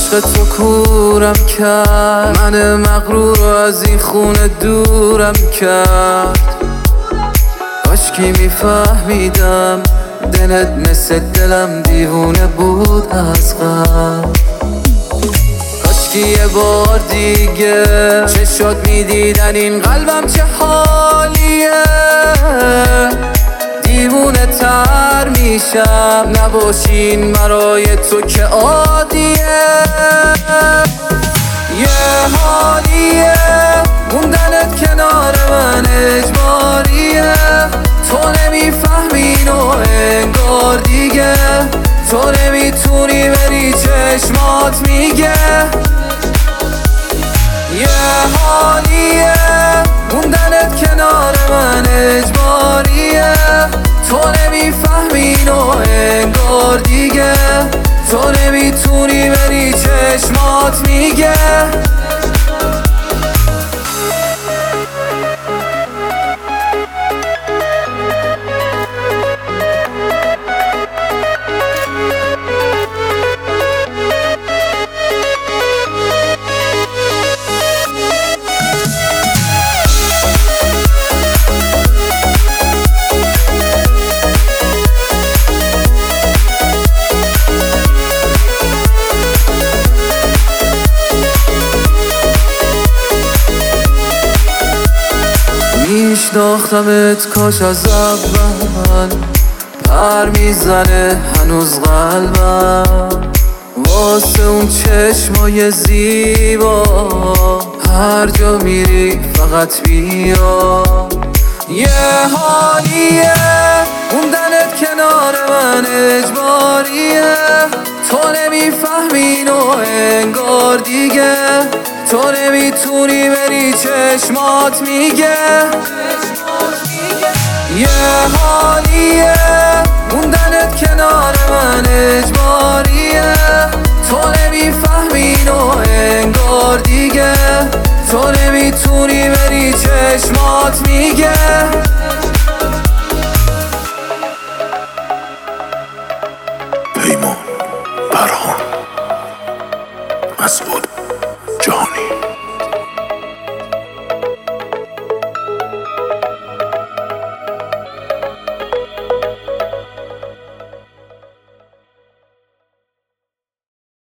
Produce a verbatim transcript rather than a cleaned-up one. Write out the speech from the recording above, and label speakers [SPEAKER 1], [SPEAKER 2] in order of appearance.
[SPEAKER 1] عشق تو کورم کرد، من مغرور از این خونه دورم کرد. کاشکی میفهمیدم دلت مثل دلم دیوونه بود از قبل. کاشکی یه بار دیگه چشات میدیدن این قلبم چه حالیه. دیوونه تر میشم نباشین برای تو که عادیه. یه حالیه موندنت کنار من اجباریه. تو نمیفهمین و انگار دیگه تو نمیتونی بری چشمات میگه. یه حالیه موندنت کنار من اجباریه. تو نمیفهمین و انگار دیگه تو نمیتونی بری چشمات میگه. میشناختمت کاش از اول، پر میزنه هنوز قلبم واسه اون چشمای زیبا. هر جا میری فقط بیا. یه حالیه موندنت کنار من اجباریه. تو نمیفهمین و انگار دیگه تو نمیتونی بری چشمات میگه. یه حالیه موندنت کنار من اجباریه. تو نمیفهمین و انگار دیگه تو نمیتونی بری چشمات میگه.
[SPEAKER 2] پیمان برهان مسعود جهانی.